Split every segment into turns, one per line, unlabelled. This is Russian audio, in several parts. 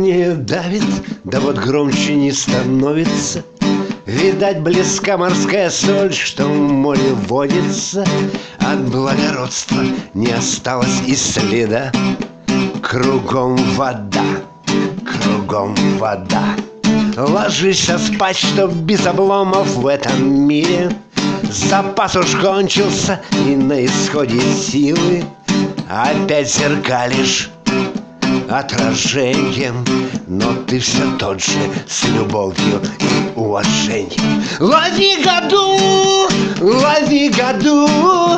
Дыхание давит, да вот громче не становится. Видать, близка морская соль, что в море водится. От благородства не осталось и следа. Кругом вода, кругом вода. Ложись спать, чтоб без обломов в этом мире. Запас уж кончился, и на исходе силы опять зеркалишь отражением, но ты все тот же, с любовью и уважением. Лови году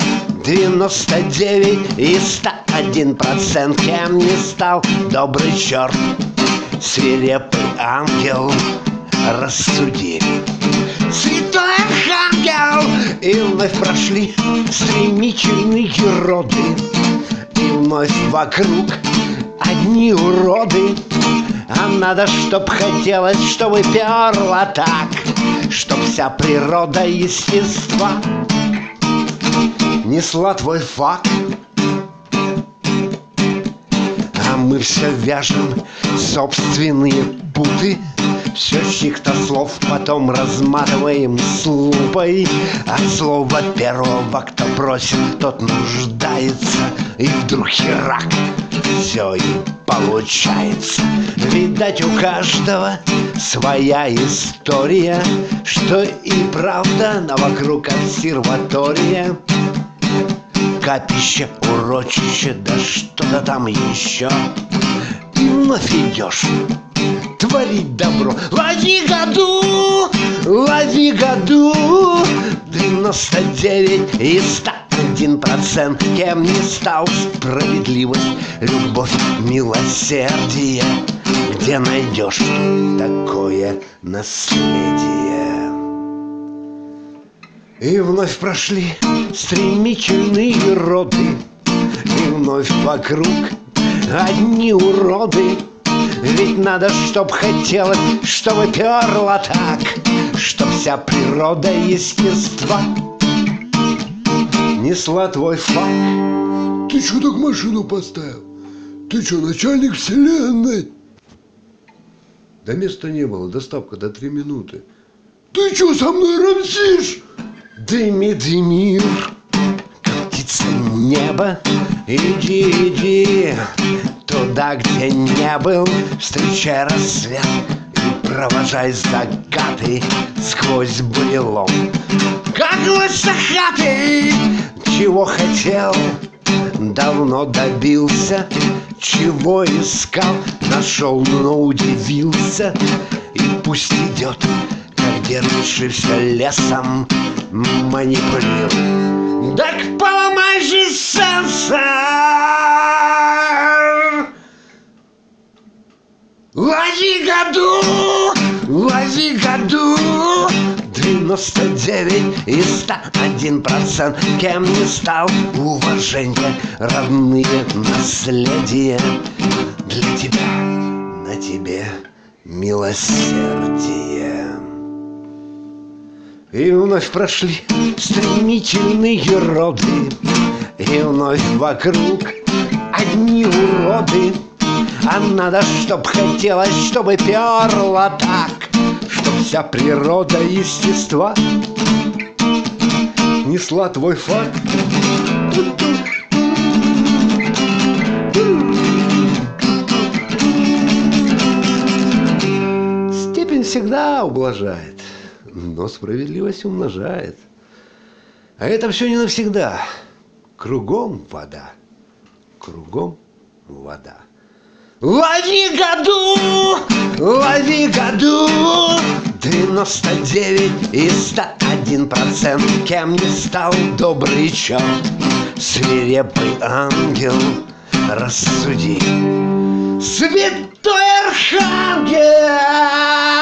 99 и 101%. Кем не стал добрый черт, свирепый ангел, рассуди. Святой архангел. И вновь прошли стремительные роды, и вновь вокруг одни уроды. А надо, чтоб хотелось, чтобы перло так, чтоб вся природа естества несла твой факт. А мы все вяжем собственные путы, все чьих-то слов потом разматываем с лупой. От слова первого, кто просит, тот нуждается. И вдруг херак, все и получается. Видать, у каждого своя история, что и правда, но вокруг обсерватория. Капище, урочище, да что-то там еще. И вновь идешь творить добро. Лови году 99 и 101%. Кем не стал справедливость, любовь, милосердие. Где найдешь такое наследие? И вновь прошли стремительные роды, и вновь вокруг одни уроды. Ведь надо, чтоб хотелось, чтобы перло так, чтоб вся природа естества несла твой факт.
Ты чё так машину поставил? Ты чё, начальник вселенной?
Да места не было, доставка до 3 минуты.
Ты чё со мной рамсишь?
Дымит мир, крутится небо. Иди туда, где не был, встречай рассвет и провожай закаты сквозь бурелом. Как лысохатый, чего хотел, давно добился, чего искал, нашел, но удивился. И пусть идет, как держишься лесом, манипулируй. Так поломай же сенсор. Лови году 99 и 101%. Кем не стал, уважение, родные, наследие. Для тебя, на тебе милосердие. И вновь прошли стремительные роды, и вновь вокруг одни уроды. А надо, чтоб хотелось, чтобы перло так, чтоб вся природа естества несла твой факт. Степень всегда ублажает, но справедливость умножает. А это все не навсегда. Кругом вода, кругом вода. Лови году 99 и 101%. Кем не стал добрый черт, свирепый ангел, рассуди. Святой архангел.